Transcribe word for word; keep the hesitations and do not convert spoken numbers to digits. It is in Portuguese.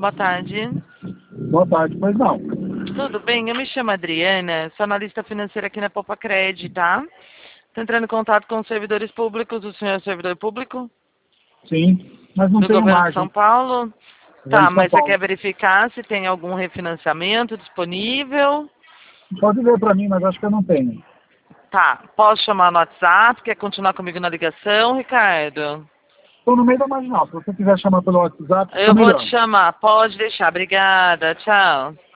Boa tarde. Boa tarde, pois não. Tudo bem? Eu me chamo Adriana, sou analista financeira aqui na Poupa Cred, tá? Estou entrando em contato com os servidores públicos. O senhor é servidor público? Sim, mas não Do tenho governo de São margem. Paulo? Governo Tá, de São mas você Paulo. quer verificar se tem algum refinanciamento disponível? Pode ver para mim, mas acho que eu não tenho. Tá, posso chamar no WhatsApp? Quer continuar comigo na ligação, Ricardo? Estou no meio da marginal. Se você quiser chamar pelo WhatsApp, fica Eu vou te melhor. chamar, pode deixar. Obrigada, tchau.